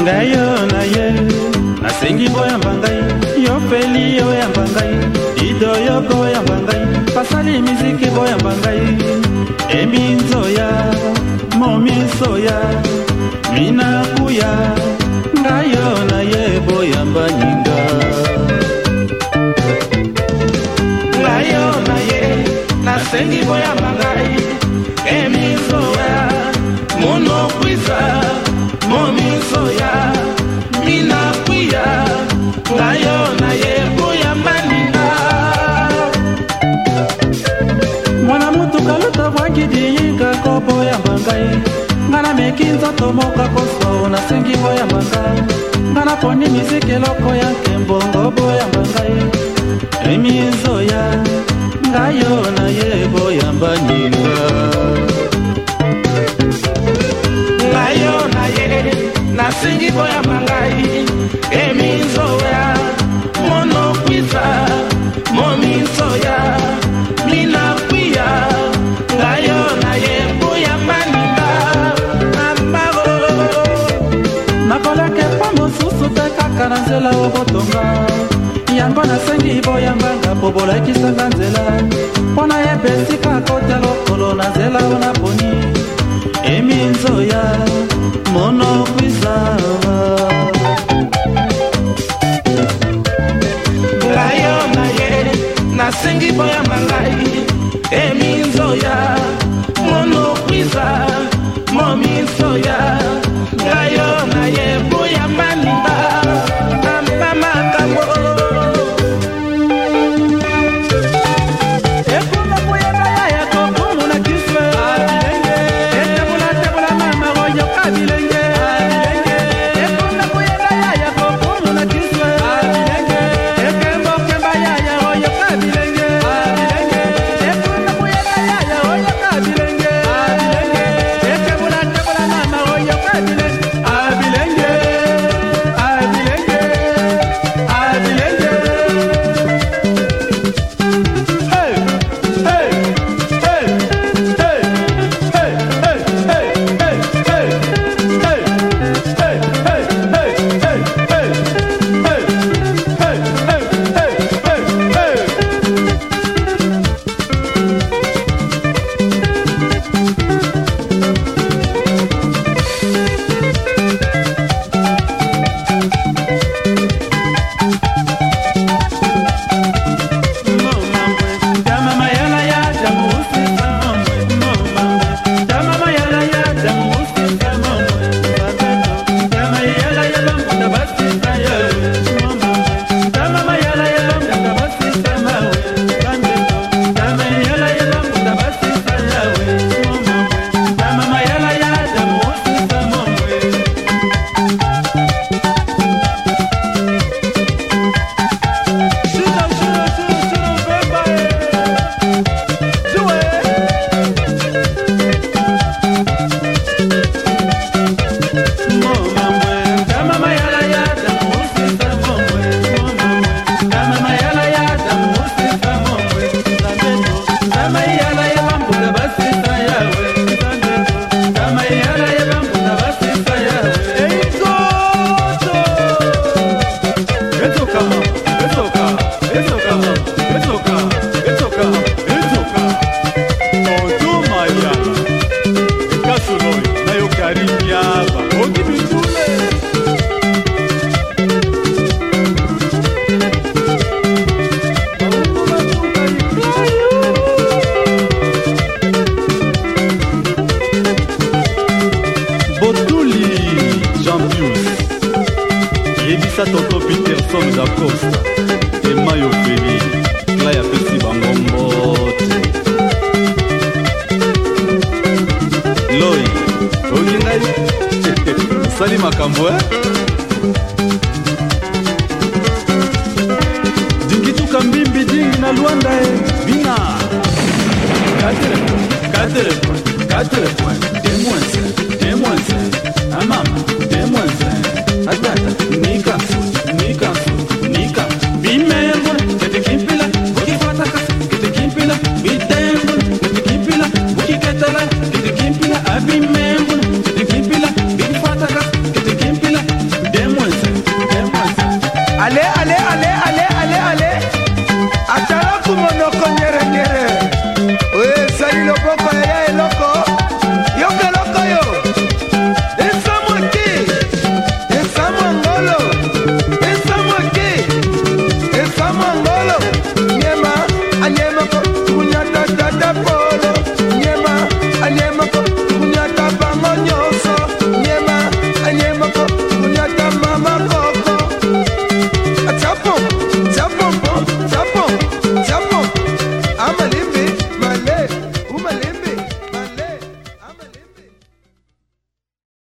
ngayo na ye nasengi boyamba ngai yo feli oyamba ngai ido yoko oyamba ngai pasali miziki boyamba ngai eminzoya momisoya minakuya ngayo na ye boyamba nyinga ngayo na ye nasengi boyamba ngai eminzoya monokwisa momisoya minakuya ngayo na ye boyamba nyinga mwana mutu kaluta bwangidiyika ko boyamba ngai ngana meki nzoto moka koso nasengi boyamba ngai ngana poni miziki eloko ya nkembongo boyamba ngai emizoya ngayo na ye boyamba nyinga ngayo na ye nasengi boyamba ngai emizoya monokwisa momisoya minakuya ngayo na ye boyamba nyinga ambaro nakoleke pa mosusu te kaka na nzela obotonga yango nasengi boyambanga po bolakisanga nzela mpona yebesika kota lokolo na nzela ona poni eminzoya monokwisa ngayo na ye nasengi boyamba ngai eminzoya monokwisa momisoya ngayo na ye boyamba nyinga ambamakambo Toto Peterson da Costa Emayo Feli Claya Pesi Bangombote Loi Oginai Sali Makambo Dingitu Kambimbi Dingi na Luanda Bina 4 points Témoins Amama